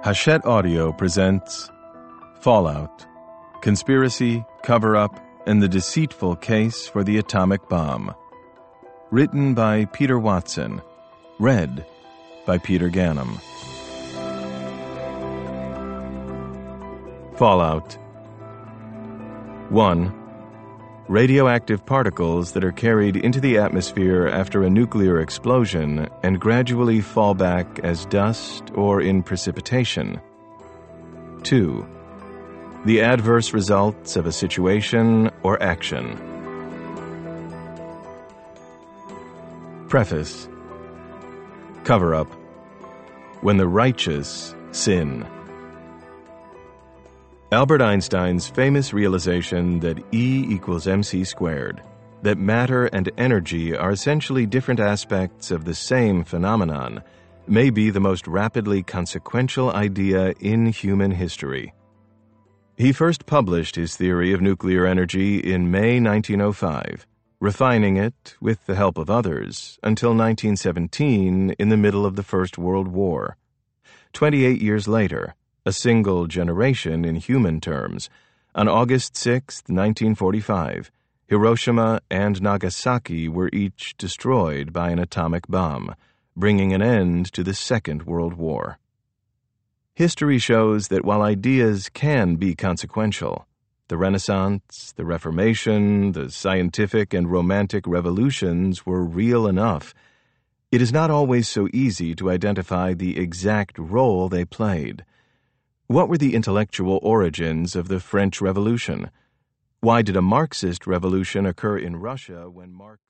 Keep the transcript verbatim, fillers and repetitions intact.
Hachette Audio presents Fallout, Conspiracy, Cover-Up, and the Deceitful Case for the Atomic Bomb. Written by Peter Watson. Read by Peter Ganem. Fallout. one. Radioactive particles that are carried into the atmosphere after a nuclear explosion and gradually fall back as dust or in precipitation. two. The adverse results of a situation or action. Preface. Cover-up. When the righteous sin. Albert Einstein's famous realization that E equals mc squared, that matter and energy are essentially different aspects of the same phenomenon, may be the most rapidly consequential idea in human history. He first published his theory of nuclear energy in May nineteen oh five, refining it, with the help of others, until nineteen seventeen in the middle of the First World War. Twenty-eight years later, a single generation in human terms, on August sixth, nineteen forty-five, Hiroshima and Nagasaki were each destroyed by an atomic bomb, bringing an end to the Second World War. History shows that while ideas can be consequential, the Renaissance, the Reformation, the scientific and romantic revolutions were real enough. It is not always so easy to identify the exact role they played. What were the intellectual origins of the French Revolution? Why did a Marxist revolution occur in Russia when Marx...